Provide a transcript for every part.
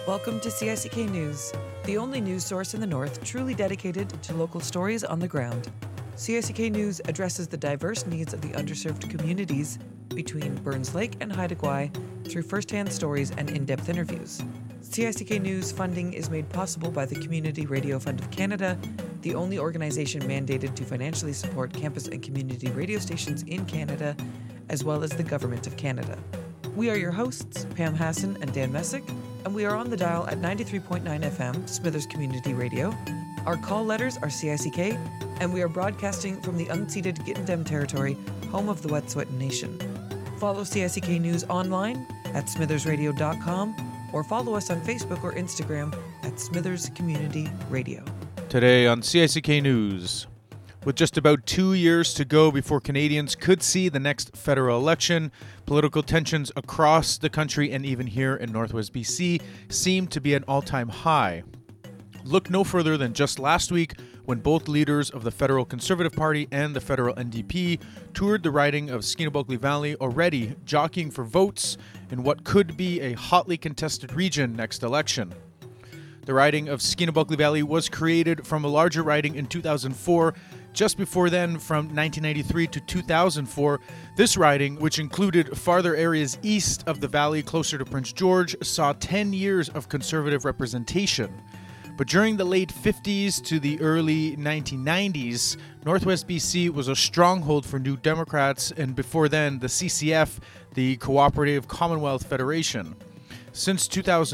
Welcome to CICK News, the only news source in the North truly dedicated to local stories on the ground. CICK News addresses the diverse needs of the underserved communities between Burns Lake and Haida Gwaii through first-hand stories and in-depth interviews. CICK News funding is made possible by the Community Radio Fund of Canada, the only organization mandated to financially support campus and community radio stations in Canada, as well as the Government of Canada. We are your hosts, Pam Hassan and Dan Messick, and we are on the dial at 93.9 FM, Smithers Community Radio. Our call letters are CICK, and we are broadcasting from the unceded Gittendem territory, home of the Wet'suwet'en Nation. Follow CICK News online at smithersradio.com or follow us on Facebook or Instagram at Smithers Community Radio. Today on CICK News, with just about 2 years to go before Canadians could see the next federal election, political tensions across the country and even here in Northwest BC seem to be at an all-time high. Look no further than just last week when both leaders of the Federal Conservative Party and the Federal NDP toured the riding of Skinnabokley Valley, already jockeying for votes in what could be a hotly contested region next election. The riding of Skinnabokley Valley was created from a larger riding in 2004. Just before then, from 1993 to 2004, this riding, which included farther areas east of the valley closer to Prince George, saw 10 years of Conservative representation. But during the late 50s to the early 1990s, Northwest BC was a stronghold for New Democrats, and before then, the CCF, the Cooperative Commonwealth Federation. Since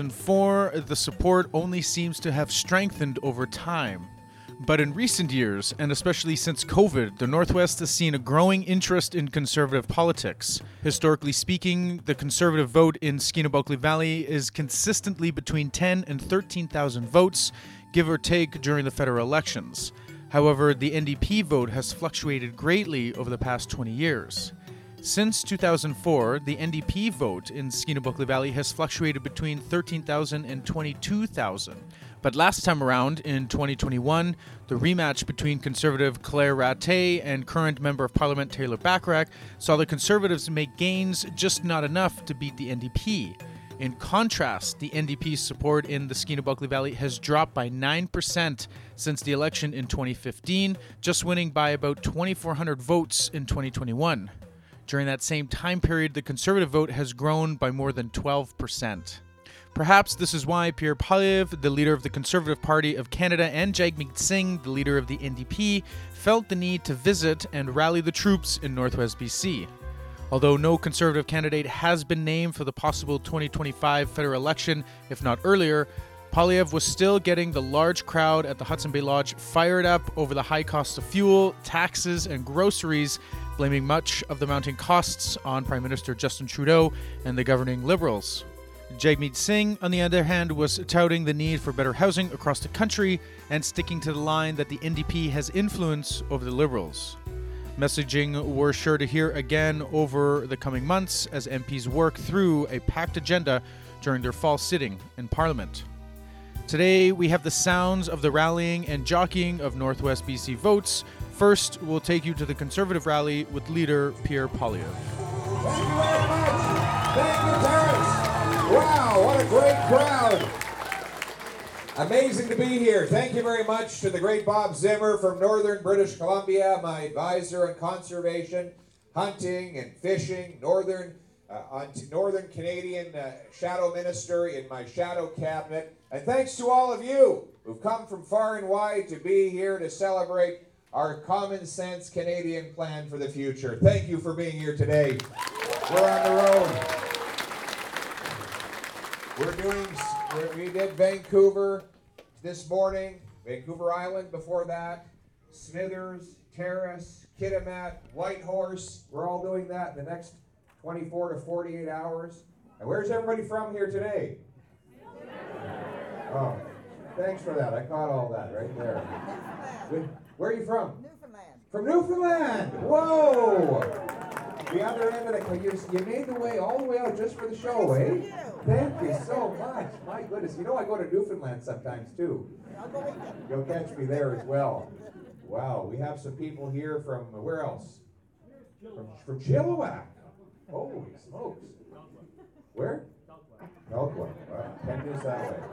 2004, the support only seems to have strengthened over time. But in recent years, and especially since COVID, the Northwest has seen a growing interest in Conservative politics. Historically speaking, the Conservative vote in Skinnabokley Valley is consistently between 10 and 13,000 votes, give or take, during the federal elections. However, the NDP vote has fluctuated greatly over the past 20 years. Since 2004, the NDP vote in Skinnabokley Valley has fluctuated between 13,000 and 22,000. But last time around, in 2021, the rematch between Conservative Claire Rattay and current Member of Parliament Taylor Bachrach saw the Conservatives make gains, just not enough to beat the NDP. In contrast, the NDP's support in the Skinnabokley Valley has dropped by 9% since the election in 2015, just winning by about 2,400 votes in 2021. During that same time period, the Conservative vote has grown by more than 12%. Perhaps this is why Pierre Poilievre, the leader of the Conservative Party of Canada, and Jagmeet Singh, the leader of the NDP, felt the need to visit and rally the troops in Northwest BC. Although no Conservative candidate has been named for the possible 2025 federal election, if not earlier, Poilievre was still getting the large crowd at the Hudson Bay Lodge fired up over the high cost of fuel, taxes, and groceries, blaming much of the mounting costs on Prime Minister Justin Trudeau and the governing Liberals. Jagmeet Singh, on the other hand, was touting the need for better housing across the country and sticking to the line that the NDP has influence over the Liberals. Messaging we're sure to hear again over the coming months as MPs work through a packed agenda during their fall sitting in Parliament. Today, we have the sounds of the rallying and jockeying of Northwest BC votes. First, we'll take you to the Conservative rally with leader Pierre Poilievre. Thank you very much. Thank you, Terrence. Wow, what a great crowd. Amazing to be here. Thank you very much to the great Bob Zimmer from Northern British Columbia, my advisor on conservation, hunting and fishing, Northern Canadian shadow minister in my shadow cabinet. And thanks to all of you who've come from far and wide to be here to celebrate our common sense Canadian plan for the future. Thank you for being here today. We're on the road. We did Vancouver this morning, Vancouver Island before that, Smithers, Terrace, Kitimat, Whitehorse. We're all doing that in the next 24 to 48 hours. And where's everybody from here today? Oh, thanks for that. I caught all that right there. Where are you from? Newfoundland. From Newfoundland. Whoa! The other end of the you made the way all the way out just for the show, eh? Thank you so much. My goodness. You know I go to Newfoundland sometimes too. I'll go with you. You'll catch me there as well. Wow, we have some people here from where else? From Chilliwack. Holy smokes. Where? Elkwood. Well, 10 years that way.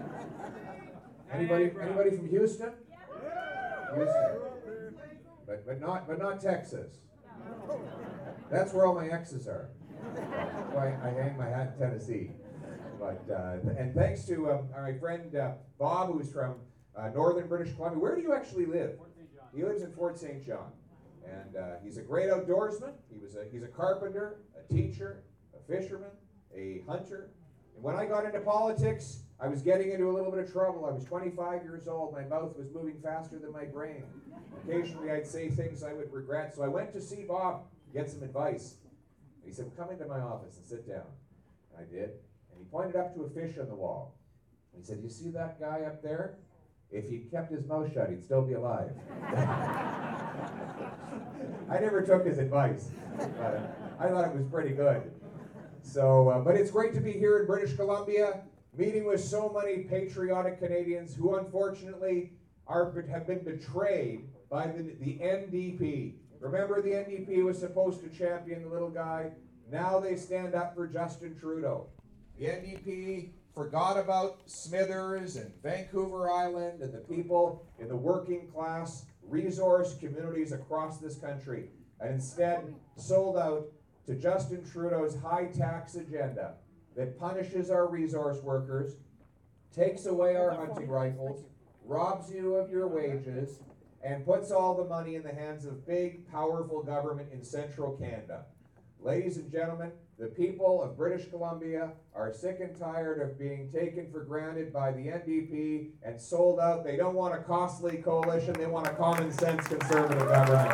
Anybody from Houston? Houston. But not Texas. That's where all my exes are. So I hang my hat in Tennessee. But and thanks to my friend Bob, who's from northern British Columbia. Where do you actually live? He lives in Fort St. John, and he's a great outdoorsman. He's a carpenter, a teacher, a fisherman, a hunter. And when I got into politics, I was getting into a little bit of trouble. I was 25 years old. My mouth was moving faster than my brain. Occasionally, I'd say things I would regret. So I went to see Bob to get some advice. He said, "Come into my office and sit down." And I did. And he pointed up to a fish on the wall. He said, "You see that guy up there? If he'd kept his mouth shut, he'd still be alive." I never took his advice, but I thought it was pretty good. So, but it's great to be here in British Columbia, meeting with so many patriotic Canadians who unfortunately have been betrayed by the NDP. Remember, the NDP was supposed to champion the little guy. Now they stand up for Justin Trudeau. The NDP forgot about Smithers and Vancouver Island and the people in the working class resource communities across this country, and instead sold out to Justin Trudeau's high tax agenda that punishes our resource workers, takes away our hunting rifles, robs you of your wages, and puts all the money in the hands of big, powerful government in central Canada. Ladies and gentlemen, the people of British Columbia are sick and tired of being taken for granted by the NDP and sold out. They don't want a costly coalition, they want a common sense conservative government.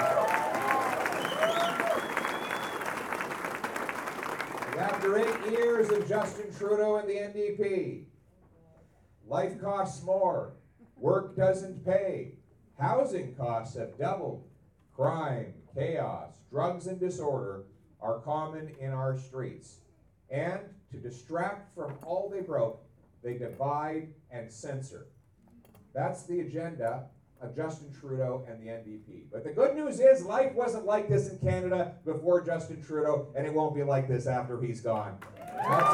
And after 8 years of Justin Trudeau and the NDP, life costs more, work doesn't pay, housing costs have doubled, crime, chaos, drugs and disorder are common in our streets. And to distract from all they broke, they divide and censor. That's the agenda of Justin Trudeau and the NDP. But the good news is life wasn't like this in Canada before Justin Trudeau, and it won't be like this after he's gone. That's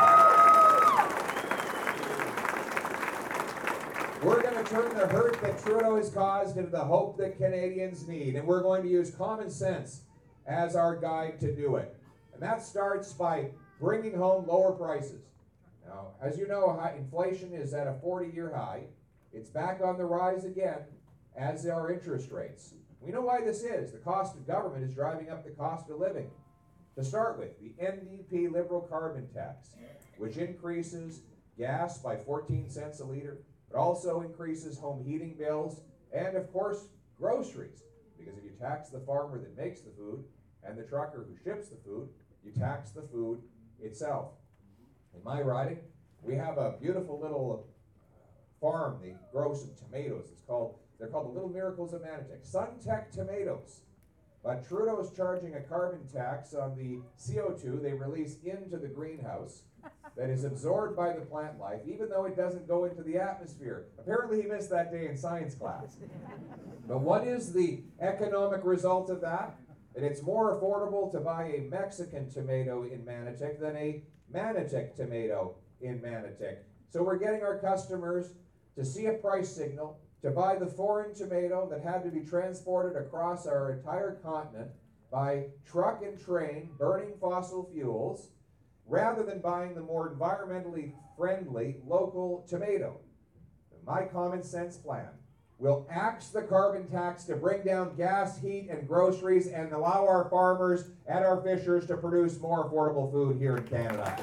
We're going to turn the hurt that Trudeau has caused into the hope that Canadians need, and we're going to use common sense as our guide to do it. And that starts by bringing home lower prices. Now, as you know, inflation is at a 40-year high. It's back on the rise again, as are interest rates. We know why this is. The cost of government is driving up the cost of living. To start with, the NDP Liberal carbon tax, which increases gas by 14 cents a liter, but also increases home heating bills and, of course, groceries. Because if you tax the farmer that makes the food and the trucker who ships the food, you tax the food itself. In my riding, we have a beautiful little farm. They grow some tomatoes. They're called the Little Miracles of Manotick. Suntech tomatoes. But Trudeau is charging a carbon tax on the CO2 they release into the greenhouse that is absorbed by the plant life, even though it doesn't go into the atmosphere. Apparently he missed that day in science class. But what is the economic result of that? That it's more affordable to buy a Mexican tomato in Manotick than a Manotick tomato in Manotick. So we're getting our customers to see a price signal, to buy the foreign tomato that had to be transported across our entire continent by truck and train, burning fossil fuels, rather than buying the more environmentally friendly local tomato. My common sense plan will axe the carbon tax to bring down gas, heat, and groceries and allow our farmers and our fishers to produce more affordable food here in Canada.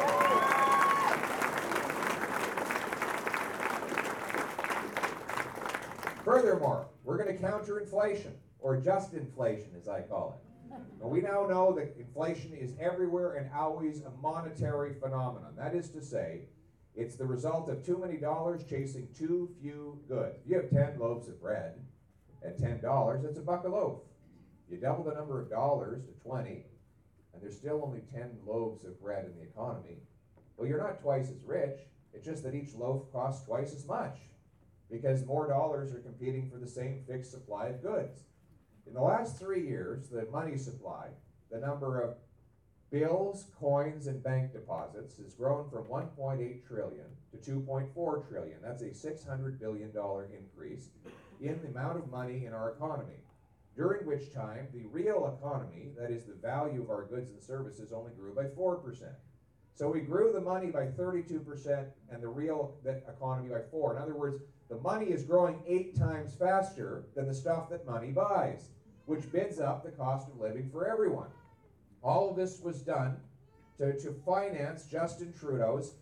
Furthermore, we're going to counter inflation, or just inflation as I call it. Now, we now know that inflation is everywhere and always a monetary phenomenon. That is to say, it's the result of too many dollars chasing too few goods. If you have 10 loaves of bread at $10, that's $1 a loaf. You double the number of dollars to 20, and there's still only 10 loaves of bread in the economy. Well, you're not twice as rich. It's just that each loaf costs twice as much because more dollars are competing for the same fixed supply of goods. In the last 3 years, the money supply, the number of bills, coins, and bank deposits has grown from 1.8 trillion to 2.4 trillion. That's a $600 billion increase in the amount of money in our economy, during which time the real economy, that is the value of our goods and services, only grew by 4%. So we grew the money by 32% and the real economy by 4%. In other words, the money is growing 8 times faster than the stuff that money buys, which bids up the cost of living for everyone. All of this was done to finance Justin Trudeau's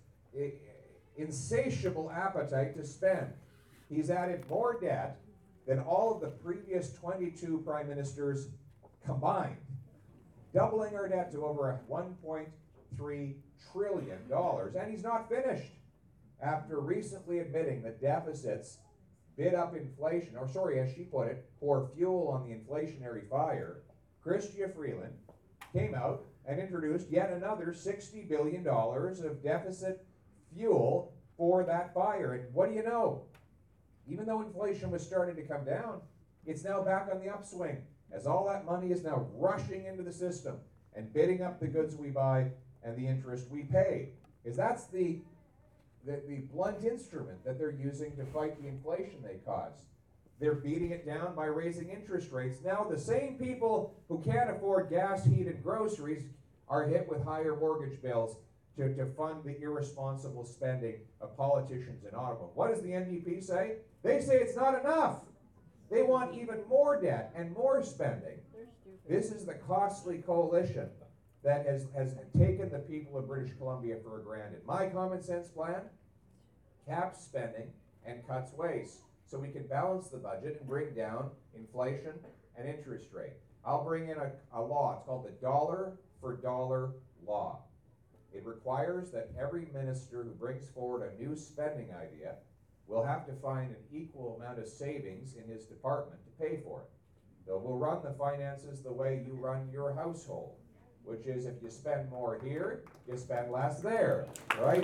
insatiable appetite to spend. He's added more debt than all of the previous 22 prime ministers combined, doubling our debt to over $1.3 trillion. And he's not finished. After recently admitting that deficits bid up inflation, or sorry, as she put it, pour fuel on the inflationary fire, Chrystia Freeland came out and introduced yet another $60 billion of deficit fuel for that fire. And what do you know? Even though inflation was starting to come down, it's now back on the upswing, as all that money is now rushing into the system and bidding up the goods we buy and the interest we pay. Because that's the blunt instrument that they're using to fight the inflation they caused. They're beating it down by raising interest rates. Now the same people who can't afford gas, heat, and groceries are hit with higher mortgage bills to fund the irresponsible spending of politicians in Ottawa. What does the NDP say? They say it's not enough. They want even more debt and more spending. This is the costly coalition that has taken the people of British Columbia for granted. My common sense plan: caps spending and cuts waste, so we can balance the budget and bring down inflation and interest rate. I'll bring in a law. It's called the dollar for dollar law. It requires that every minister who brings forward a new spending idea will have to find an equal amount of savings in his department to pay for it. So we'll run the finances the way you run your household, which is if you spend more here, you spend less there, right?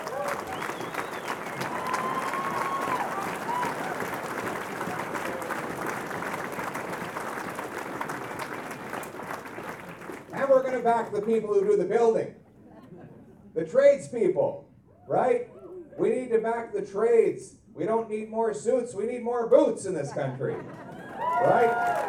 And we're going to back the people who do the building, the tradespeople, right? We need to back the trades. We don't need more suits, we need more boots in this country, right?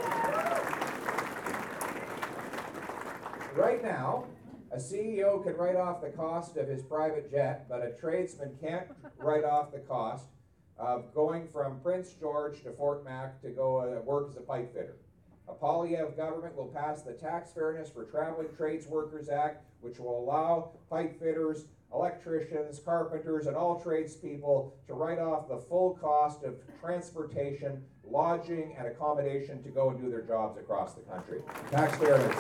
Right now, a CEO can write off the cost of his private jet, but a tradesman can't write off the cost of going from Prince George to Fort Mac to go work as a pipe fitter. A Poilievre government will pass the Tax Fairness for Traveling Trades Workers Act, which will allow pipe fitters, electricians, carpenters, and all tradespeople to write off the full cost of transportation, lodging, and accommodation to go and do their jobs across the country. Tax fairness.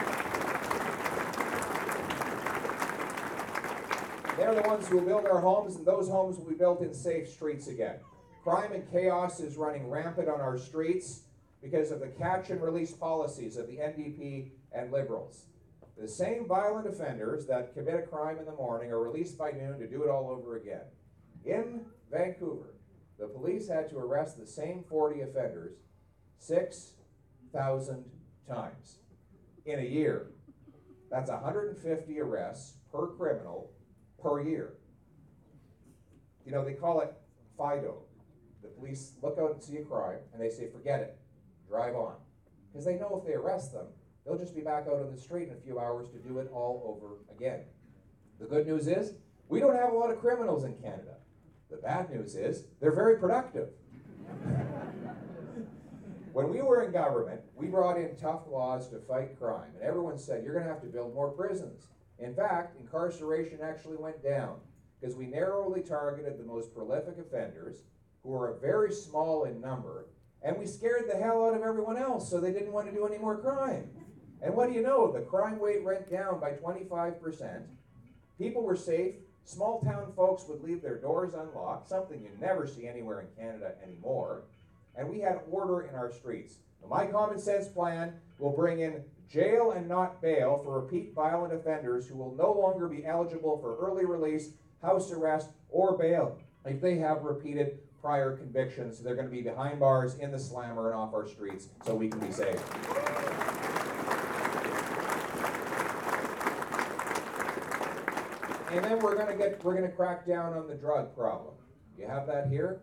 They're the ones who will build our homes, and those homes will be built in safe streets again. Crime and chaos is running rampant on our streets because of the catch and release policies of the NDP and Liberals. The same violent offenders that commit a crime in the morning are released by noon to do it all over again. In Vancouver, the police had to arrest the same 40 offenders 6,000 times in a year. That's 150 arrests per criminal per year. You know, they call it FIDO. The police look out and see a crime and they say, forget it, drive on. Because they know if they arrest them, they'll just be back out on the street in a few hours to do it all over again. The good news is, we don't have a lot of criminals in Canada. The bad news is, they're very productive. When we were in government, we brought in tough laws to fight crime, and everyone said, you're going to have to build more prisons. In fact, incarceration actually went down, because we narrowly targeted the most prolific offenders, who are very small in number, and we scared the hell out of everyone else, so they didn't want to do any more crime. And what do you know? The crime rate went down by 25%. People were safe. Small town folks would leave their doors unlocked, something you never see anywhere in Canada anymore. And we had order in our streets. Now, my common sense plan will bring in jail and not bail for repeat violent offenders who will no longer be eligible for early release, house arrest, or bail if they have repeated prior convictions. They're going to be behind bars, in the slammer, and off our streets so we can be safe. And then we're gonna crack down on the drug problem. You have that here?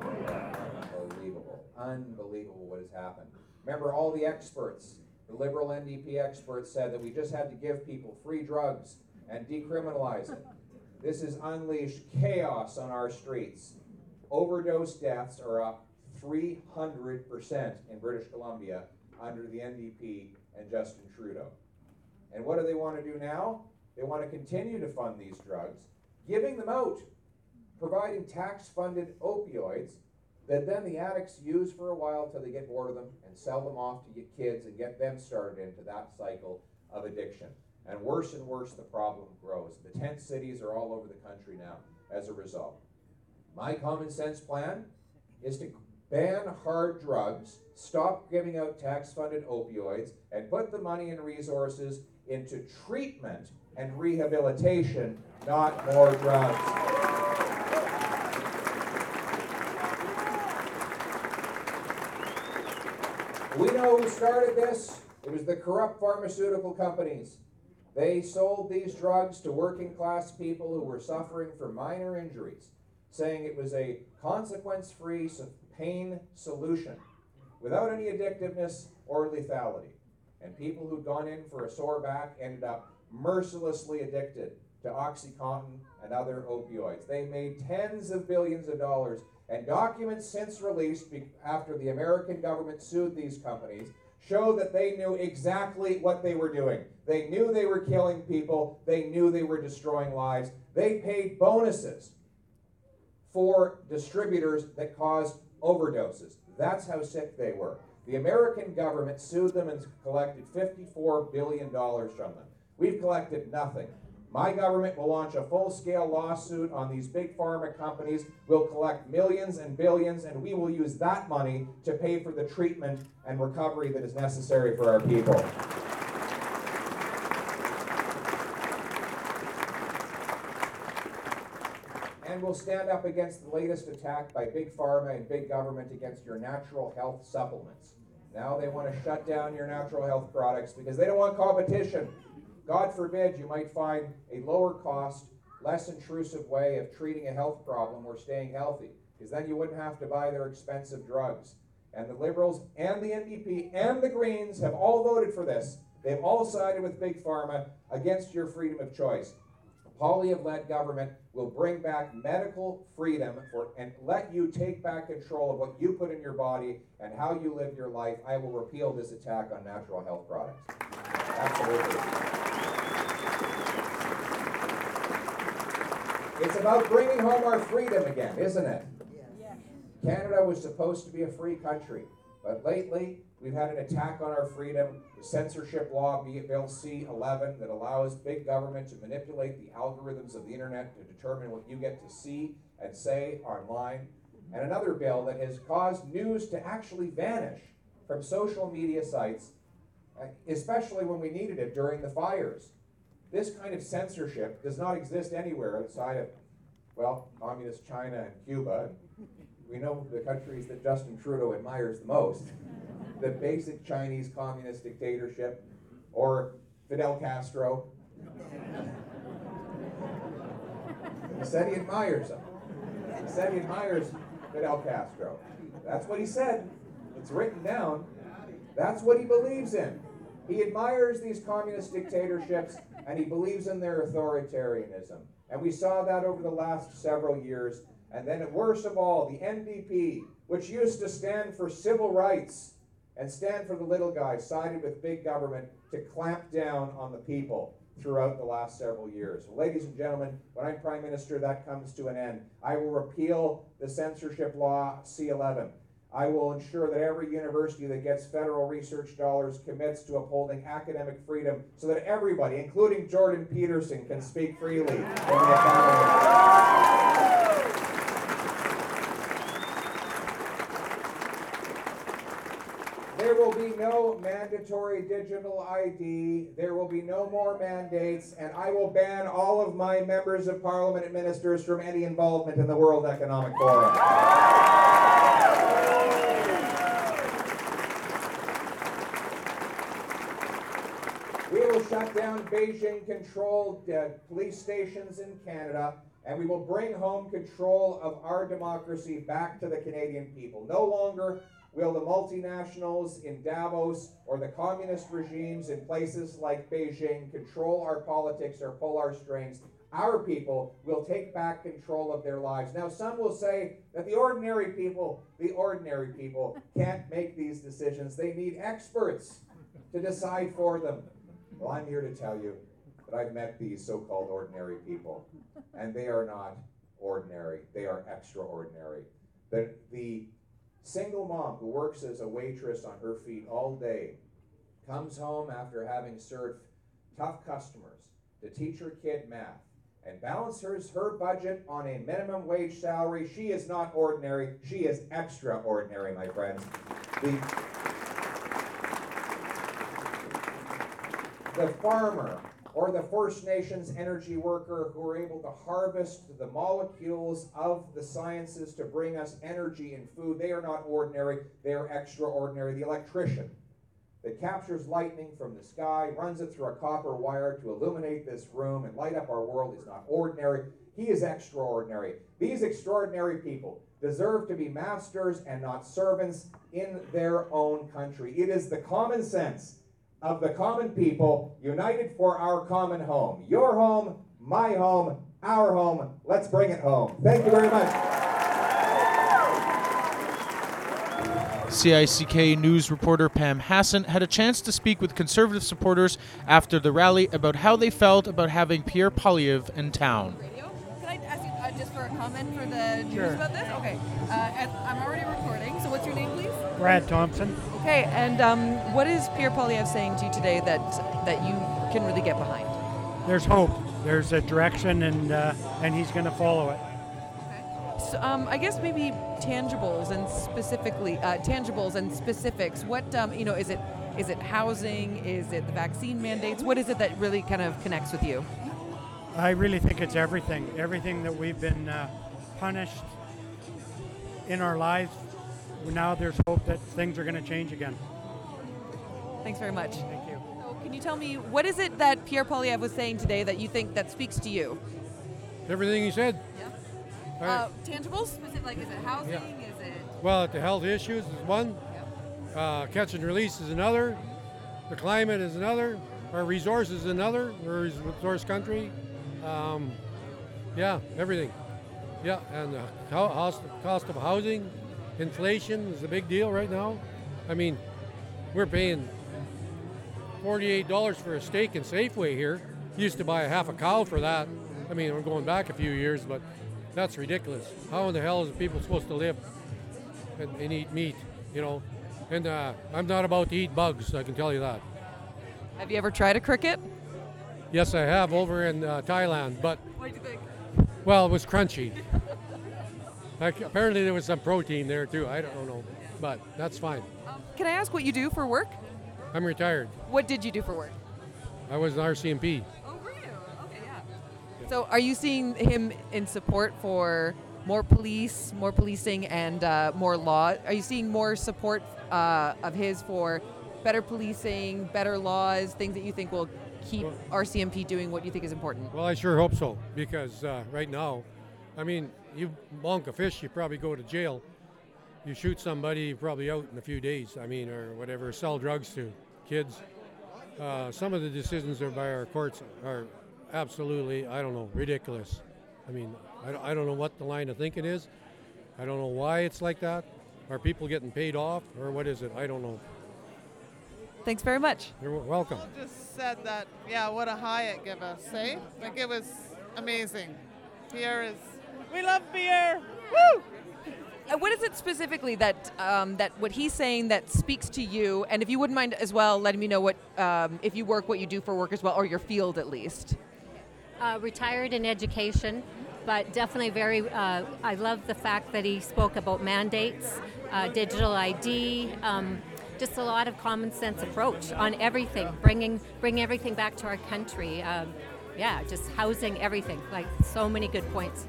Unbelievable what has happened. Remember, all the experts, the Liberal NDP experts, said that we just had to give people free drugs and decriminalize it. This has unleashed chaos on our streets. Overdose deaths are up 300% in British Columbia under the NDP and Justin Trudeau. And what do they want to do now? They want to continue to fund these drugs, giving them out, providing tax-funded opioids that then the addicts use for a while till they get bored of them and sell them off to get kids and get them started into that cycle of addiction. And worse the problem grows. The tent cities are all over the country now as a result. My common sense plan is to ban hard drugs, stop giving out tax-funded opioids, and put the money and resources into treatment and rehabilitation, not more drugs. We know who started this. It was the corrupt pharmaceutical companies. They sold these drugs to working class people who were suffering from minor injuries, saying it was a consequence-free pain solution without any addictiveness or lethality. And people who'd gone in for a sore back ended up mercilessly addicted to OxyContin and other opioids. They made tens of billions of dollars, and documents since released after the American government sued these companies show that they knew exactly what they were doing. They knew they were killing people. They knew they were destroying lives. They paid bonuses for distributors that caused overdoses. That's how sick they were. The American government sued them and collected $54 billion from them. We've collected nothing. My government will launch a full-scale lawsuit on these big pharma companies. We'll collect millions and billions, and we will use that money to pay for the treatment and recovery that is necessary for our people. And we'll stand up against the latest attack by big pharma and big government against your natural health supplements. Now they want to shut down your natural health products because they don't want competition. God forbid you might find a lower cost, less intrusive way of treating a health problem or staying healthy, because then you wouldn't have to buy their expensive drugs. And the Liberals and the NDP and the Greens have all voted for this. They've all sided with Big Pharma against your freedom of choice. A Poilievre-led government will bring back medical freedom and let you take back control of what you put in your body and how you live your life. I will repeal this attack on natural health products. Absolutely. It's about bringing home our freedom again, isn't it? Yes. Canada was supposed to be a free country, but lately we've had an attack on our freedom. The censorship law, Bill C-11, that allows big government to manipulate the algorithms of the internet to determine what you get to see and say online. And another bill that has caused news to actually vanish from social media sites, especially when we needed it during the fires. This kind of censorship does not exist anywhere outside of, well, communist China and Cuba. We know the countries that Justin Trudeau admires the most. The basic Chinese communist dictatorship, or Fidel Castro. He said he admires him. He said he admires Fidel Castro. That's what he said. It's written down. That's what he believes in. He admires these communist dictatorships, and he believes in their authoritarianism. And we saw that over the last several years. And then worst of all, the NDP, which used to stand for civil rights and stand for the little guy, sided with big government to clamp down on the people throughout the last several years. Well, ladies and gentlemen, when I'm Prime Minister, that comes to an end. I will repeal the censorship law C-11. I will ensure that every university that gets federal research dollars commits to upholding academic freedom so that everybody, including Jordan Peterson, can speak freely in the academy. There will be no mandatory digital ID. There will be no more mandates, and I will ban all of my members of parliament and ministers from any involvement in the World Economic Forum. We will shut down Beijing-controlled police stations in Canada, and we will bring home control of our democracy back to the Canadian people. No longer will the multinationals in Davos or the communist regimes in places like Beijing control our politics or pull our strings. Our people will take back control of their lives. Now, some will say that the ordinary people can't make these decisions. They need experts to decide for them. Well, I'm here to tell you that I've met these so-called ordinary people, and they are not ordinary. They are extraordinary. The single mom who works as a waitress on her feet all day comes home after having served tough customers to teach her kid math and balances her budget on a minimum wage salary. She is not ordinary. She is extraordinary, my friends. The farmer or the First Nations energy worker who are able to harvest the molecules of the sciences to bring us energy and food, they are not ordinary, they are extraordinary. The electrician that captures lightning from the sky, runs it through a copper wire to illuminate this room and light up our world is not ordinary. He is extraordinary. These extraordinary people deserve to be masters and not servants in their own country. It is the common sense of the common people united for our common home. Your home, my home, our home. Let's bring it home. Thank you very much. CICK News reporter Pam Hassan had a chance to speak with Conservative supporters after the rally about how they felt about having Pierre Poilievre in town. Can I ask you just for a comment for the news about this? Okay. And I'm already recording, so what's your name, please? Brad Thompson. Okay, and what is Pierre Poilievre saying to you today that you can really get behind? There's hope. There's a direction, and he's going to follow it. So, I guess maybe tangibles and specifics. What is it housing? Is it the vaccine mandates? What is it that really kind of connects with you? I really think it's everything. Everything that we've been punished in our lives. Now there's hope that things are going to change again. Thanks very much. Thank you. So can you tell me, what is it that Pierre Poilievre was saying today that you think that speaks to you? Everything he said. Yeah. Tangibles? Specific, like, is it housing? Yeah. Is it? Well, the health issues is one. Catch and release is another. The climate is another. Our resources is another. We're a resource country. Everything. Yeah, and the cost of housing, inflation is a big deal right now. I mean, we're paying $48 for a steak in Safeway here. Used to buy a half a cow for that. I mean, we're going back a few years, but that's ridiculous. How in the hell is people supposed to live and eat meat, you know? And I'm not about to eat bugs, I can tell you that. Have you ever tried a cricket? Yes, I have over in Thailand, but, What do you think? well, it was crunchy. Apparently there was some protein there too, I don't know, but that's fine. Can I ask what you do for work? I'm retired. What did you do for work? I was an RCMP. Oh, were you? Okay, yeah. So are you seeing him in support for more police, more policing, and more law? Are you seeing more support of his for better policing, better laws, things that you think will keep RCMP doing what you think is important? Well, I sure hope so, because right now, I mean, you bonk a fish, you probably go to jail. You shoot somebody, you're probably out in a few days, I mean, or whatever, sell drugs to kids. Some of the decisions are by our courts are absolutely, I don't know, ridiculous. I mean, I don't know what the line of thinking is. I don't know why it's like that. Are people getting paid off, or what is it? I don't know. Thanks very much. You're welcome. Just said that, what a high it gave us, eh? Like, it was amazing. Pierre is, we love Pierre! Woo! What is it specifically that what he's saying that speaks to you? And if you wouldn't mind as well letting me know what, if you work, what you do for work as well, or your field at least. Retired in education, but definitely I love the fact that he spoke about mandates, digital ID, just a lot of common sense approach on everything, bring everything back to our country. Just housing, everything, like so many good points.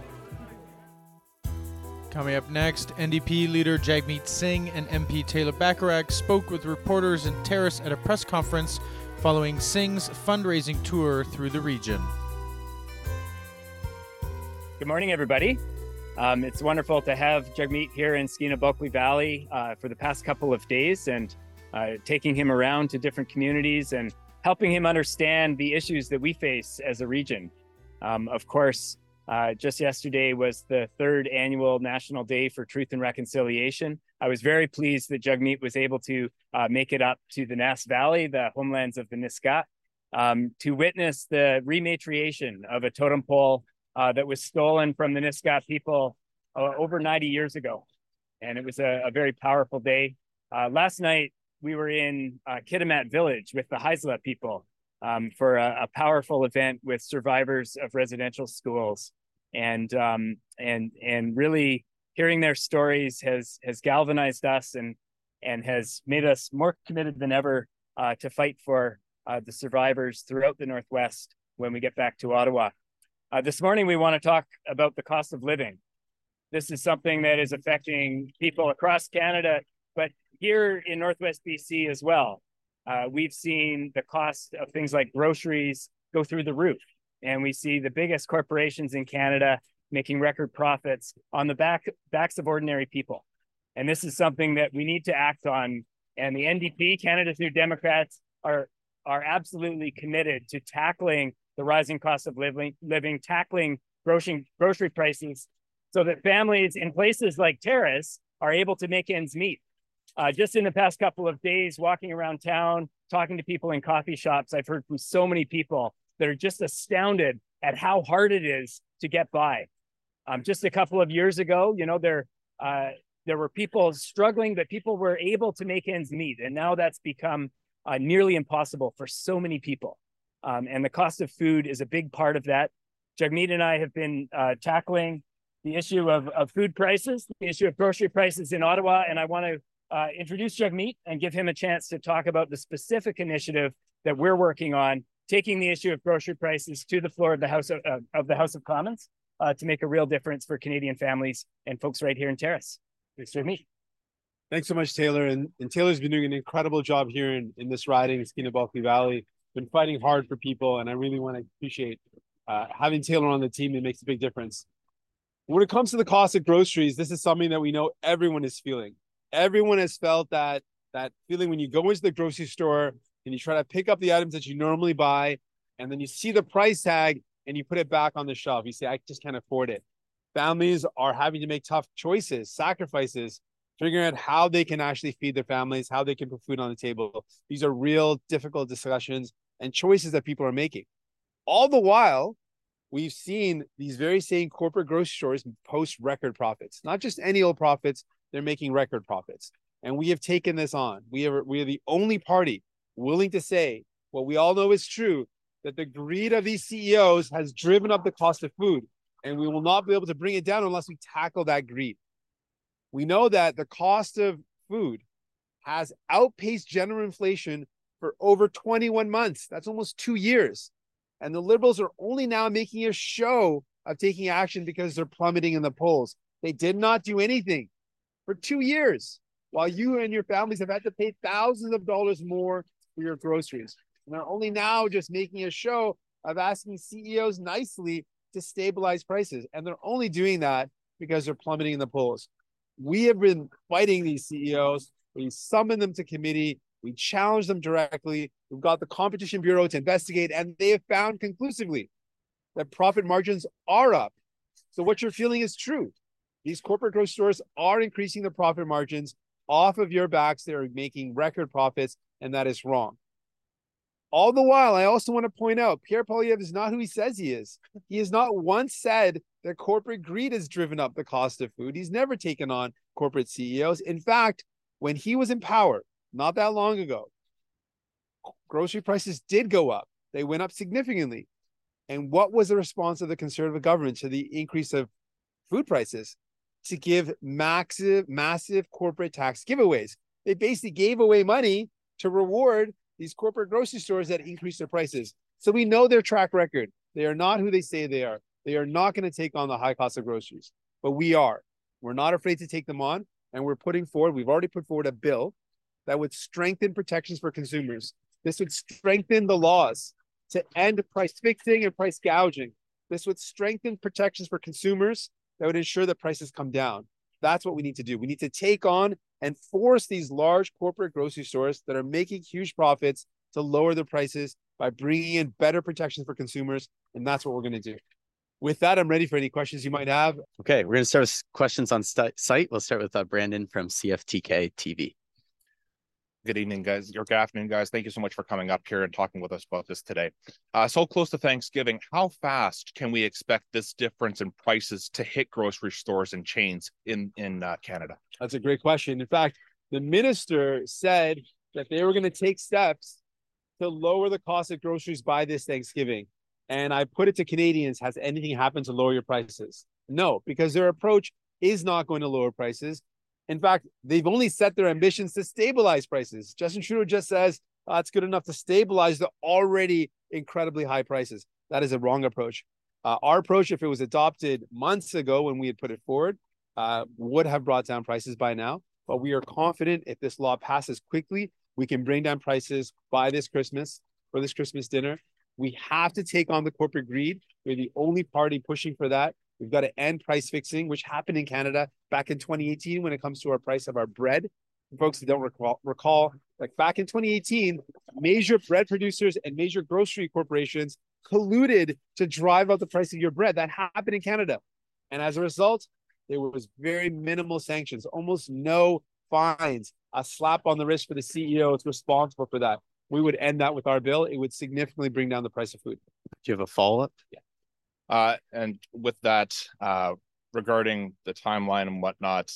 Coming up next, NDP leader Jagmeet Singh and MP Taylor Bacharach spoke with reporters in Terrace at a press conference following Sing's fundraising tour through the region. Good morning, everybody. It's wonderful to have Jagmeet here in Skeena-Bulkley Valley for the past couple of days, and taking him around to different communities and helping him understand the issues that we face as a region. Of course, just yesterday was the 3rd annual National Day for Truth and Reconciliation. I was very pleased that Jagmeet was able to make it up to the Nass Valley, the homelands of the Nisga'a, to witness the rematriation of a totem pole that was stolen from the Nisga'a people over 90 years ago. And it was a very powerful day. Last night, we were in Kitimat Village with the Haisla people for a powerful event with survivors of residential schools. And really hearing their stories has galvanized us and has made us more committed than ever to fight for the survivors throughout the Northwest when we get back to Ottawa. This morning, we want to talk about the cost of living. This is something that is affecting people across Canada, but here in Northwest BC as well. We've seen the cost of things like groceries go through the roof, and we see the biggest corporations in Canada making record profits on the backs of ordinary people. And this is something that we need to act on. And the NDP, Canada's New Democrats, are absolutely committed to tackling the rising cost of living, tackling grocery prices, so that families in places like Terrace are able to make ends meet. Just in the past couple of days, walking around town, talking to people in coffee shops, I've heard from so many people that are just astounded at how hard it is to get by. Just a couple of years ago, there were people struggling, but people were able to make ends meet. And now that's become nearly impossible for so many people. And the cost of food is a big part of that. Jagmeet and I have been tackling the issue of food prices, the issue of grocery prices in Ottawa. And I want to introduce Jagmeet and give him a chance to talk about the specific initiative that we're working on, taking the issue of grocery prices to the floor of the House of Commons to make a real difference for Canadian families and folks right here in Terrace. Thanks, Jagmeet. Thanks so much, Taylor. And Taylor's been doing an incredible job here in this riding, Skeena-Bulkley Valley. Been fighting hard for people, and I really want to appreciate having Taylor on the team. It makes a big difference. When it comes to the cost of groceries, this is something that we know everyone is feeling. Everyone has felt that feeling when you go into the grocery store and you try to pick up the items that you normally buy, and then you see the price tag and you put it back on the shelf. You say, I just can't afford it. Families are having to make tough choices, sacrifices, figuring out how they can actually feed their families, how they can put food on the table. These are real difficult discussions and choices that people are making. All the while, we've seen these very same corporate grocery stores post record profits, not just any old profits, they're making record profits. And we have taken this on. We are the only party willing to say what we all know is true, that the greed of these CEOs has driven up the cost of food, and we will not be able to bring it down unless we tackle that greed. We know that the cost of food has outpaced general inflation for over 21 months. That's almost 2 years. And the Liberals are only now making a show of taking action because they're plummeting in the polls. They did not do anything for 2 years, while you and your families have had to pay thousands of dollars more for your groceries. And they're only now just making a show of asking CEOs nicely to stabilize prices. And they're only doing that because they're plummeting in the polls. We have been fighting these CEOs. We summoned them to committee. We challenged them directly. We've got the Competition Bureau to investigate, and they have found conclusively that profit margins are up. So what you're feeling is true. These corporate grocery stores are increasing the profit margins off of your backs. They're making record profits, and that is wrong. All the while, I also want to point out, Pierre Poilievre is not who he says he is. He has not once said that corporate greed has driven up the cost of food. He's never taken on corporate CEOs. In fact, when he was in power, not that long ago, grocery prices did go up. They went up significantly. And what was the response of the Conservative government to the increase of food prices? To give massive corporate tax giveaways. They basically gave away money to reward these corporate grocery stores that increase their prices. So we know their track record. They are not who they say they are. They are not going to take on the high cost of groceries, but we are. We're not afraid to take them on, and we've already put forward a bill that would strengthen protections for consumers. This would strengthen the laws to end price fixing and price gouging. This would strengthen protections for consumers that would ensure that prices come down. That's what we need to do. We need to take on and force these large corporate grocery stores that are making huge profits to lower their prices by bringing in better protections for consumers. And that's what we're going to do. With that, I'm ready for any questions you might have. Okay, we're going to start with questions on site. We'll start with Brandon from CFTK TV. Good evening, guys. Or good afternoon, guys. Thank you so much for coming up here and talking with us about this today. So close to Thanksgiving, how fast can we expect this difference in prices to hit grocery stores and chains in Canada? That's a great question. In fact, the minister said that they were going to take steps to lower the cost of groceries by this Thanksgiving. And I put it to Canadians, has anything happened to lower your prices? No, because their approach is not going to lower prices. In fact, they've only set their ambitions to stabilize prices. Justin Trudeau just says it's good enough to stabilize the already incredibly high prices. That is a wrong approach. Our approach, if it was adopted months ago when we had put it forward, would have brought down prices by now. But we are confident if this law passes quickly, we can bring down prices by this Christmas, for this Christmas dinner. We have to take on the corporate greed. We're the only party pushing for that. We've got to end price fixing, which happened in Canada back in 2018 when it comes to our price of our bread. For folks that don't recall, like back in 2018, major bread producers and major grocery corporations colluded to drive up the price of your bread. That happened in Canada. And as a result, there was very minimal sanctions, almost no fines, a slap on the wrist for the CEO is responsible for that. We would end that with our bill. It would significantly bring down the price of food. Do you have a follow-up? Yeah. And with that, regarding the timeline and whatnot,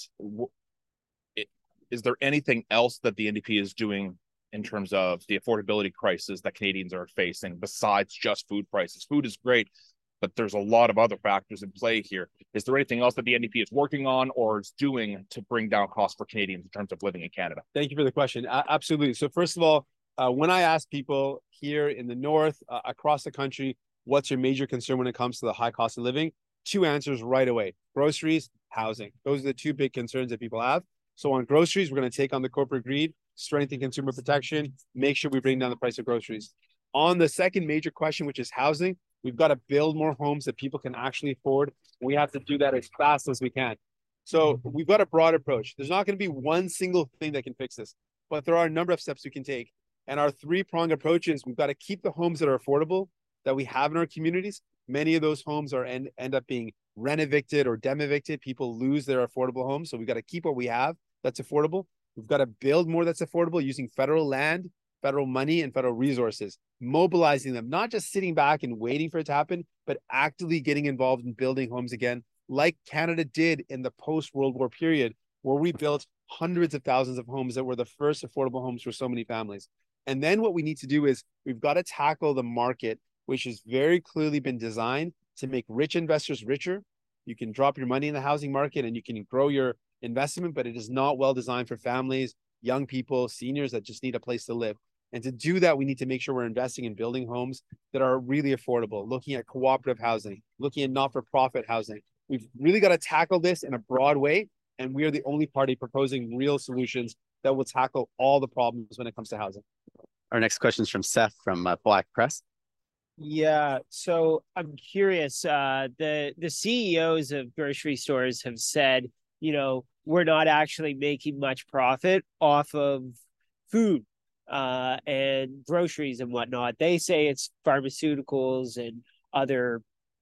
is there anything else that the NDP is doing in terms of the affordability crisis that Canadians are facing besides just food prices? Food is great, but there's a lot of other factors in play here. Is there anything else that the NDP is working on or is doing to bring down costs for Canadians in terms of living in Canada? Thank you for the question. Absolutely. So first of all, when I ask people here in the North, across the country, what's your major concern when it comes to the high cost of living? Two answers right away: groceries, housing. Those are the two big concerns that people have. So on groceries, we're going to take on the corporate greed, strengthen consumer protection, make sure we bring down the price of groceries. On the second major question, which is housing, we've got to build more homes that people can actually afford. We have to do that as fast as we can. So we've got a broad approach. There's not going to be one single thing that can fix this, but there are a number of steps we can take. And our three-pronged approach is we've got to keep the homes that are affordable that we have in our communities. Many of those homes are end up being rent-evicted or dem-evicted. People lose their affordable homes. So we've got to keep what we have that's affordable. We've got to build more that's affordable using federal land, federal money, and federal resources, mobilizing them, not just sitting back and waiting for it to happen, but actively getting involved in building homes again, like Canada did in the post-World War period, where we built hundreds of thousands of homes that were the first affordable homes for so many families. And then what we need to do is we've got to tackle the market, which has very clearly been designed to make rich investors richer. You can drop your money in the housing market and you can grow your investment, but it is not well designed for families, young people, seniors that just need a place to live. And to do that, we need to make sure we're investing in building homes that are really affordable, looking at cooperative housing, looking at not-for-profit housing. We've really got to tackle this in a broad way, and we are the only party proposing real solutions that will tackle all the problems when it comes to housing. Our next question is from Seth from Black Press. Yeah, so I'm curious. The CEOs of grocery stores have said, you know, we're not actually making much profit off of food and groceries and whatnot. They say it's pharmaceuticals and other,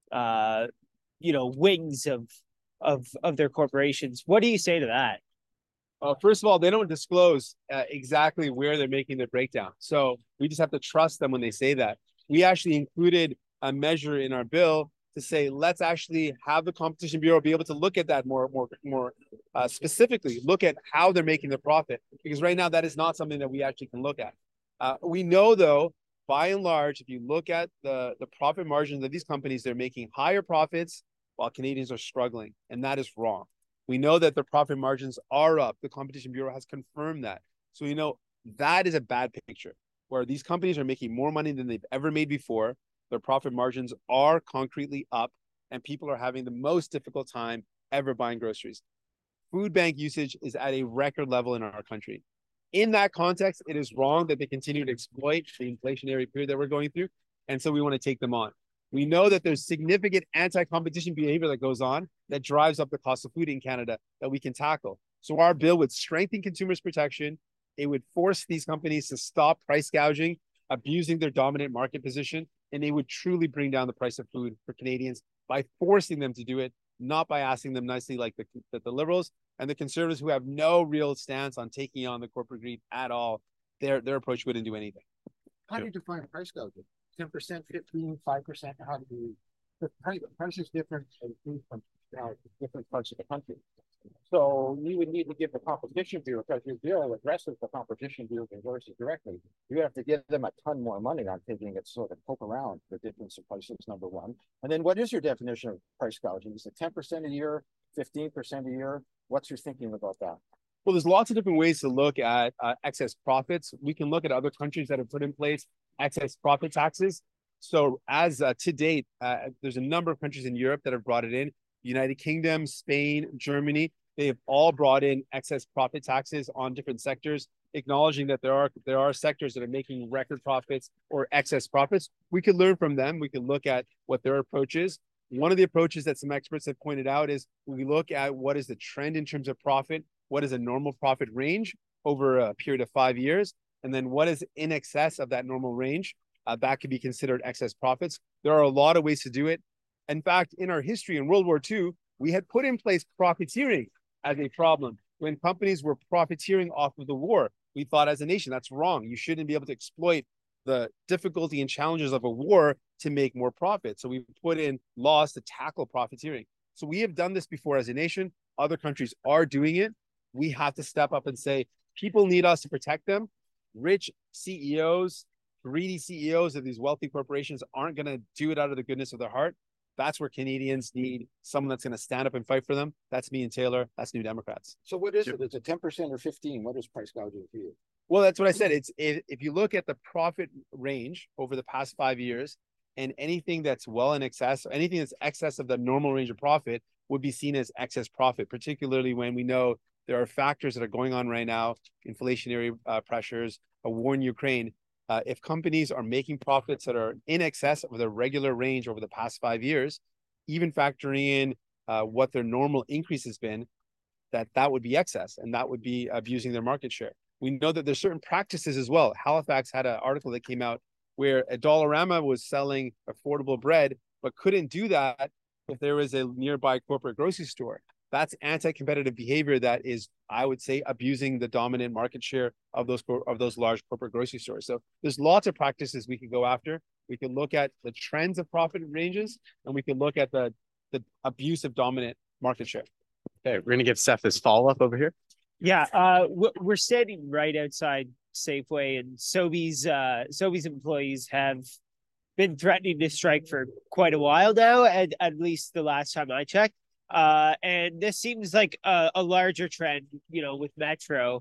wings of their corporations. What do you say to that? First of all, they don't disclose exactly where they're making their breakdown. So we just have to trust them when they say that. We actually included a measure in our bill to say, let's actually have the Competition Bureau be able to look at that more specifically, look at how they're making their profit. Because right now, that is not something that we actually can look at. We know, though, by and large, if you look at the profit margins of these companies, they're making higher profits while Canadians are struggling. And that is wrong. We know that their profit margins are up. The Competition Bureau has confirmed that. So we know that is a bad picture, where these companies are making more money than they've ever made before. Their profit margins are concretely up, and people are having the most difficult time ever buying groceries. Food bank usage is at a record level in our country. In that context, it is wrong that they continue to exploit the inflationary period that we're going through. And so we want to take them on. We know that there's significant anti-competition behavior that goes on that drives up the cost of food in Canada that we can tackle. So our bill would strengthen consumers' protection. It would force these companies to stop price gouging, abusing their dominant market position, and they would truly bring down the price of food for Canadians by forcing them to do it, not by asking them nicely like the Liberals and the Conservatives, who have no real stance on taking on the corporate greed at all. Their approach wouldn't do anything. How do you define price gouging? 10%, 15, 5%? How do you? The price is different in food from different parts of the country. So you would need to give the Competition Bureau, because your bill addresses the Competition Bureau versus directly. You have to give them a ton more money on taking it, sort of poke around the difference in prices, number one. And then what is your definition of price gouging? Is it 10% a year, 15% a year? What's your thinking about that? Well, there's lots of different ways to look at excess profits. We can look at other countries that have put in place excess profit taxes. So as to date, there's a number of countries in Europe that have brought it in. United Kingdom, Spain, Germany, they have all brought in excess profit taxes on different sectors, acknowledging that there are sectors that are making record profits or excess profits. We could learn from them. We could look at what their approach is. One of the approaches that some experts have pointed out is we look at what is the trend in terms of profit, what is a normal profit range over a period of 5 years, and then what is in excess of that normal range. That could be considered excess profits. There are a lot of ways to do it. In fact, in our history in World War II, we had put in place profiteering as a problem. When companies were profiteering off of the war, we thought as a nation, that's wrong. You shouldn't be able to exploit the difficulty and challenges of a war to make more profit. So we put in laws to tackle profiteering. So we have done this before as a nation. Other countries are doing it. We have to step up and say, people need us to protect them. Rich CEOs, greedy CEOs of these wealthy corporations aren't going to do it out of the goodness of their heart. That's where Canadians need someone that's going to stand up and fight for them. That's me and Taylor. That's New Democrats. So what is it? Is it 10% or 15? What is price gouging for you? Well, that's what I said. If you look at the profit range over the past 5 years, and anything that's well in excess, anything that's excess of the normal range of profit would be seen as excess profit, particularly when we know there are factors that are going on right now, inflationary pressures, a war in Ukraine. If companies are making profits that are in excess of their regular range over the past 5 years, even factoring in what their normal increase has been, that would be excess, and that would be abusing their market share. We know that there's certain practices as well. Halifax had an article that came out where a Dollarama was selling affordable bread, but couldn't do that if there was a nearby corporate grocery store. That's anti-competitive behavior that is, I would say, abusing the dominant market share of those large corporate grocery stores. So there's lots of practices we can go after. We can look at the trends of profit ranges, and we can look at the abuse of dominant market share. Okay, we're going to give Seth this follow-up over here. Yeah, we're standing right outside Safeway, and Sobeys employees have been threatening to strike for quite a while now, at least the last time I checked. And this seems like a larger trend, with Metro.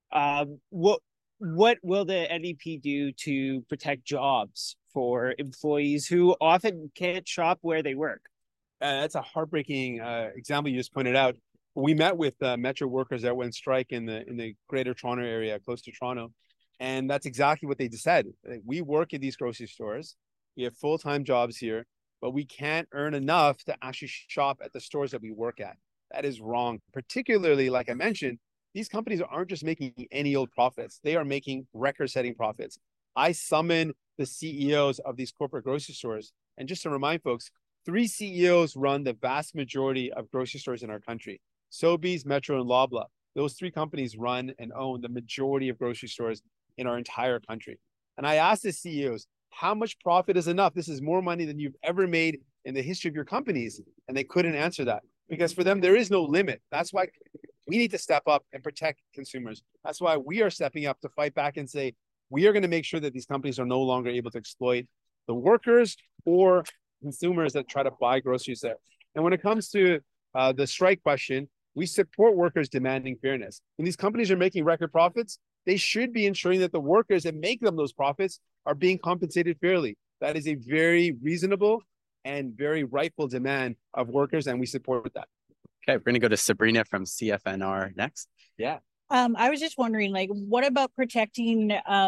What will the NDP do to protect jobs for employees who often can't shop where they work? That's a heartbreaking example you just pointed out. We met with Metro workers that went strike in the Greater Toronto area, close to Toronto, and that's exactly what they said. We work in these grocery stores. We have full-time jobs here, but we can't earn enough to actually shop at the stores that we work at. That is wrong. Particularly, like I mentioned, these companies aren't just making any old profits. They are making record-setting profits. I summon the CEOs of these corporate grocery stores. And just to remind folks, 3 CEOs run the vast majority of grocery stores in our country. Sobeys, Metro, and Loblaw. Those 3 companies run and own the majority of grocery stores in our entire country. And I asked the CEOs, how much profit is enough? This is more money than you've ever made in the history of your companies. And they couldn't answer that because for them, there is no limit. That's why we need to step up and protect consumers. That's why we are stepping up to fight back and say, we are going to make sure that these companies are no longer able to exploit the workers or consumers that try to buy groceries there. And when it comes to the strike question, we support workers demanding fairness. When these companies are making record profits, they should be ensuring that the workers that make them those profits are being compensated fairly. That is a very reasonable and very rightful demand of workers, and we support that. Okay, we're going to go to Sabrina from CFNR next. Yeah. I was just wondering, like, what about protecting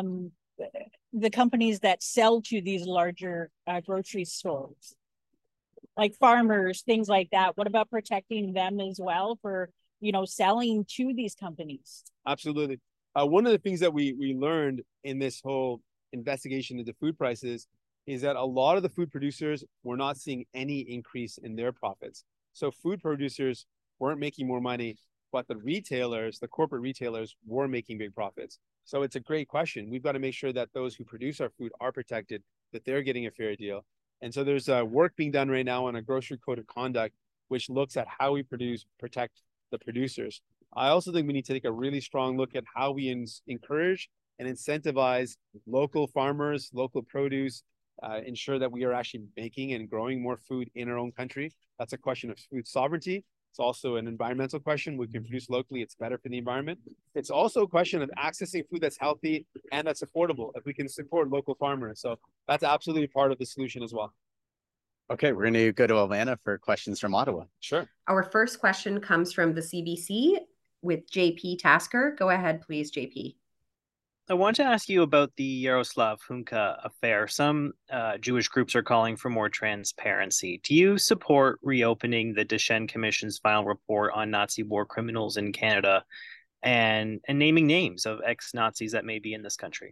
the companies that sell to these larger grocery stores, like farmers, things like that? What about protecting them as well for, selling to these companies? Absolutely. One of the things that we learned in this whole investigation into food prices is that a lot of the food producers were not seeing any increase in their profits. So food producers weren't making more money, but the retailers, the corporate retailers, were making big profits. So it's a great question. We've got to make sure that those who produce our food are protected, that they're getting a fair deal. And so there's work being done right now on a grocery code of conduct, which looks at how we protect the producers. I also think we need to take a really strong look at how we encourage and incentivize local farmers, local produce, ensure that we are actually making and growing more food in our own country. That's a question of food sovereignty. It's also an environmental question. We can produce locally, it's better for the environment. It's also a question of accessing food that's healthy and that's affordable, if we can support local farmers. So that's absolutely part of the solution as well. Okay, we're going to go to Alana for questions from Ottawa. Sure. Our first question comes from the CBC with JP Tasker. Go ahead, please, JP. I want to ask you about the Yaroslav Hunka affair. Some Jewish groups are calling for more transparency. Do you support reopening the Deschênes Commission's final report on Nazi war criminals in Canada and naming names of ex-Nazis that may be in this country?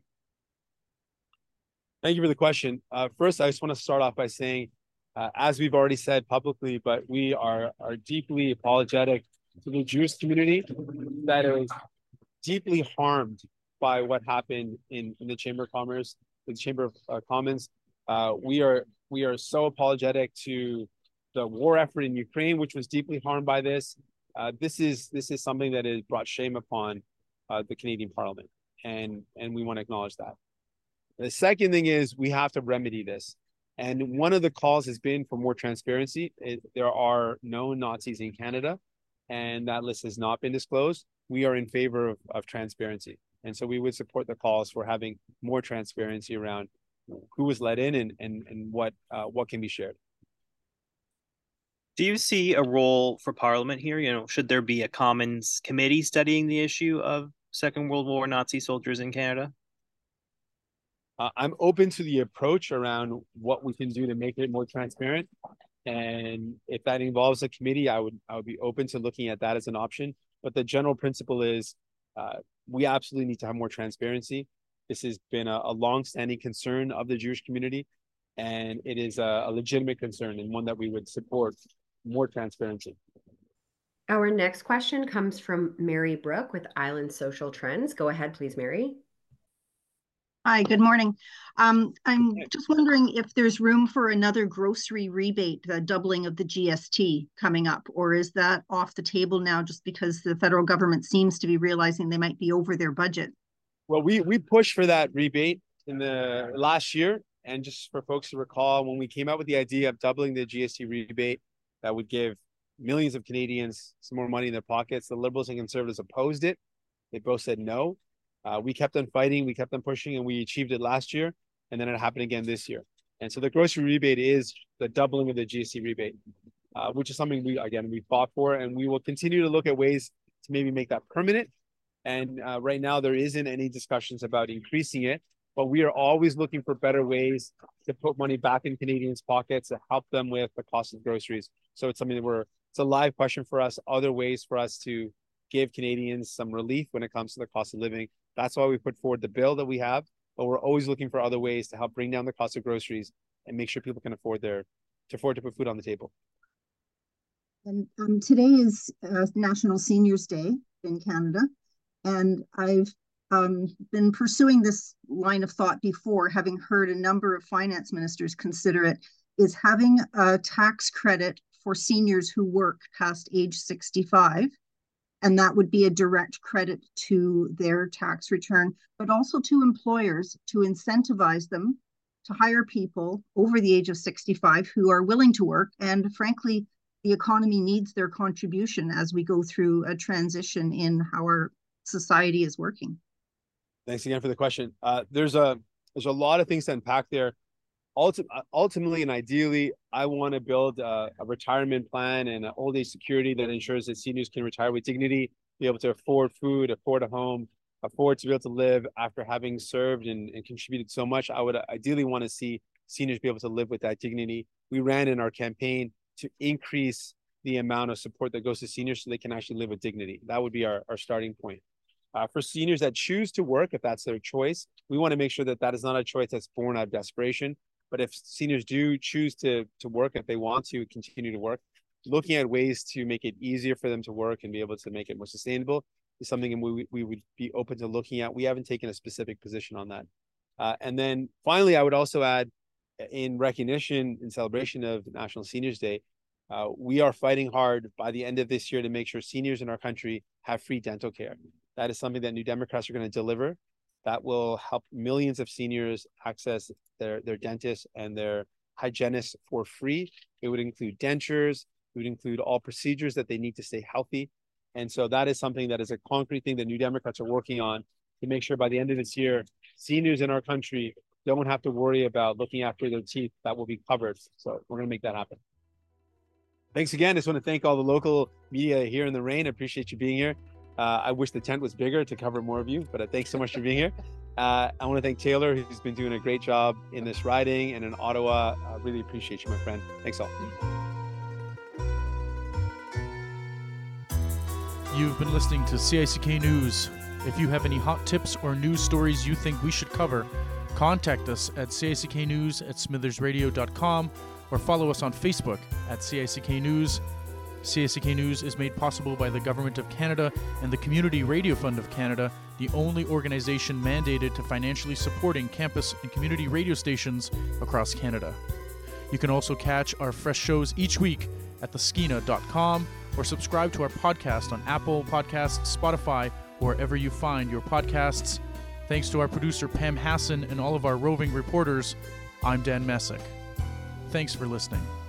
Thank you for the question. First, I just want to start off by saying, as we've already said publicly, but we are deeply apologetic to the Jewish community that is deeply harmed by what happened in the Chamber of Commerce, the Chamber of Commons. We are so apologetic to the war effort in Ukraine, which was deeply harmed by this. This is something that has brought shame upon the Canadian Parliament, and we want to acknowledge that. The second thing is we have to remedy this. And one of the calls has been for more transparency. There are known Nazis in Canada, and that list has not been disclosed. We are in favor of transparency. And so we would support the calls for having more transparency around who was let in and what can be shared. Do you see a role for Parliament here? Should there be a Commons committee studying the issue of Second World War Nazi soldiers in Canada? I'm open to the approach around what we can do to make it more transparent. And if that involves a committee, I would be open to looking at that as an option. But the general principle is we absolutely need to have more transparency. This has been a long-standing concern of the Jewish community, and it is a legitimate concern and one that we would support more transparency. Our next question comes from Mary Brooke with Island Social Trends. Go ahead, please, Mary. Hi, good morning. I'm just wondering if there's room for another grocery rebate, the doubling of the GST coming up, or is that off the table now just because the federal government seems to be realizing they might be over their budget? Well, we pushed for that rebate in the last year. And just for folks to recall, when we came out with the idea of doubling the GST rebate, that would give millions of Canadians some more money in their pockets, the Liberals and Conservatives opposed it. They both said no. We kept on fighting, we kept on pushing, and we achieved it last year, and then it happened again this year. And so the grocery rebate is the doubling of the GST rebate, which is something we fought for, and we will continue to look at ways to maybe make that permanent. And right now there isn't any discussions about increasing it, but we are always looking for better ways to put money back in Canadians' pockets to help them with the cost of groceries. So it's something that it's a live question for us, other ways for us to give Canadians some relief when it comes to the cost of living. That's why we put forward the bill that we have, but we're always looking for other ways to help bring down the cost of groceries and make sure people can afford to put food on the table. And today is National Seniors Day in Canada, and I've been pursuing this line of thought before, having heard a number of finance ministers consider it, is having a tax credit for seniors who work past age 65. And that would be a direct credit to their tax return, but also to employers to incentivize them to hire people over the age of 65 who are willing to work. And frankly, the economy needs their contribution as we go through a transition in how our society is working. Thanks again for the question. There's a lot of things to unpack there. Ultimately and ideally, I want to build a retirement plan and an old age security that ensures that seniors can retire with dignity be able to afford food, afford a home, afford to be able to live after having served and contributed so much. I would ideally want to see seniors be able to live with that dignity. We ran in our campaign to increase the amount of support that goes to seniors so they can actually live with dignity. That would be our starting point. For seniors that choose to work, if that's their choice, we want to make sure that that is not a choice that's born out of desperation. But if seniors do choose to work, if they want to continue to work, looking at ways to make it easier for them to work and be able to make it more sustainable is something we would be open to looking at. We haven't taken a specific position on that. And then finally, I would also add, in recognition and celebration of National Seniors Day, we are fighting hard by the end of this year to make sure seniors in our country have free dental care. That is something that New Democrats are going to deliver. That will help millions of seniors access their dentists and their hygienists for free. It would include dentures. It would include all procedures that they need to stay healthy. And so that is something that is a concrete thing that New Democrats are working on to make sure by the end of this year, seniors in our country don't have to worry about looking after their teeth. That will be covered. So we're going to make that happen. Thanks again. I just want to thank all the local media here in the rain. I appreciate you being here. I wish the tent was bigger to cover more of you, but thanks so much for being here. I want to thank Taylor, who's been doing a great job in this riding and in Ottawa. I really appreciate you, my friend. Thanks all. You've been listening to CICK News. If you have any hot tips or news stories you think we should cover, contact us at cicknews@smithersradio.com or follow us on Facebook at CICK News. CICK News is made possible by the Government of Canada and the Community Radio Fund of Canada, the only organization mandated to financially supporting campus and community radio stations across Canada. You can also catch our fresh shows each week at theskeena.com or subscribe to our podcast on Apple Podcasts, Spotify, or wherever you find your podcasts. Thanks to our producer Pam Hassan and all of our roving reporters, I'm Dan Messick. Thanks for listening.